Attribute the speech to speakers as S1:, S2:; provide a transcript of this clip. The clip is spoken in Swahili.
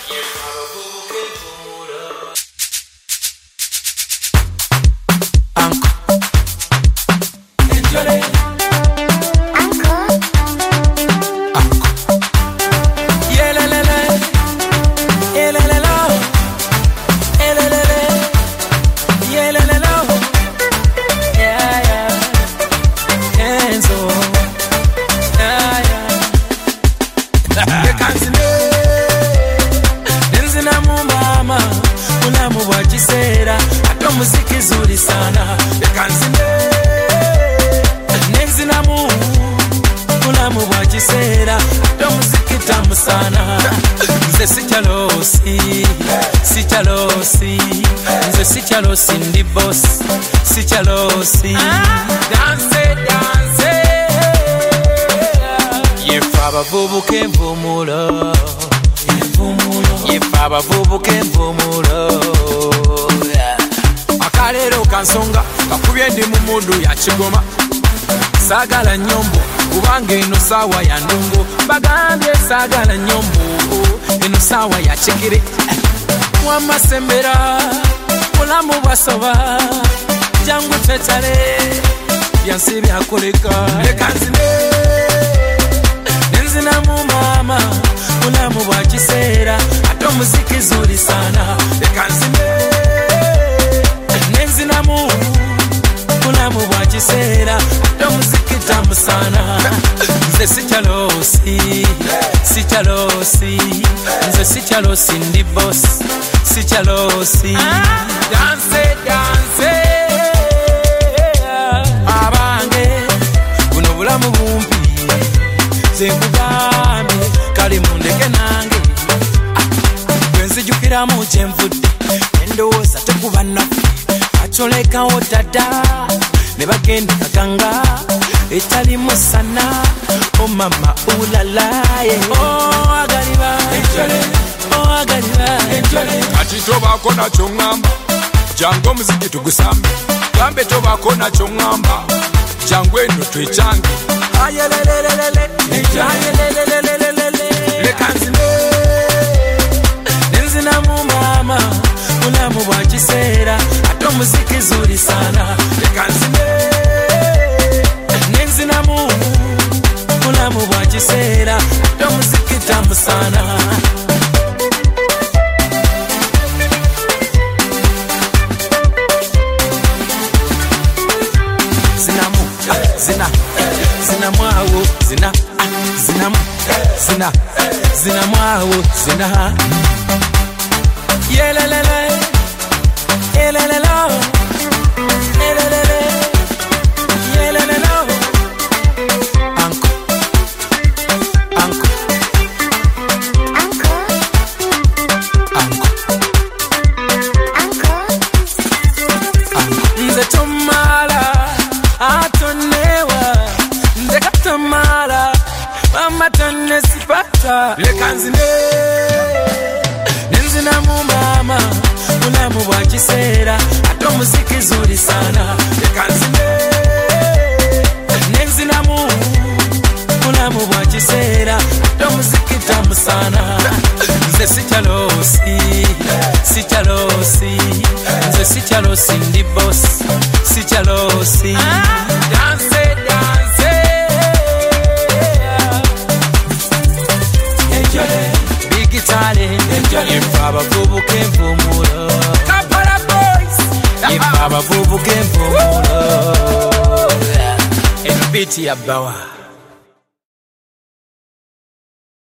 S1: Muziki zuri sana yakanzine nenzinamu ulamu bwakisera ate muziki tamu sana nze sikyalosi nze sikyalosi ndi boss sikyalosi danse yefa abavubuka envumulo yefa abavubuka envumulo Kalero kansonga kakubye ndi mu mundu ya kigoma sagala nyombo kubanga eno sawa ya ndongo bagambye sagala nyombo eno sawa ya kigere wamasembera mulamu basoba jangu tetale byansi byakoleka lekanzine nenzina mu mama mulamu bwa kiseera ate muziki zuri sana lekanzine nenzinamu mulamu bwa kiseera ate muziki tamu sana nze sikyalosi nze sikyalosi ndi boss sikyalosi danse abange buno bulamu bumpi zenkugambye kali mundeke nange gwenzijukiramu kyenvudde endowooza tekuba nafu acholekawo dada ne bagenda kaganga etali musana o mama ulalaye agaliba
S2: ati tobako nakyo ŋŋamba jangu omuziki tugusambe gambe tobako nakyo ŋŋamba jangu eno twekyange
S1: lekanzine nenzinamu mama mulamu bwa kiseera ate muziki zuri sana lekanzine nenzinamu mulamu bwa kiseera ate muziki tamu sana zina mwawo zina yelelele yelelelo yelelele yelelelo anko nze tomala atonewa nze katomala mama tonne sipata lekanzine nenzinamu mama mulamu bwa kiseera ate muziki zuri sana lekanzine nenzinamu mulamu bwa kiseera ate muziki tamu sana nze sikyalosi nze sikyalosi ndi boss sikyalosi danse yefa abavubuka envumulo yefa abavubuka envumulo eno biti ya bawa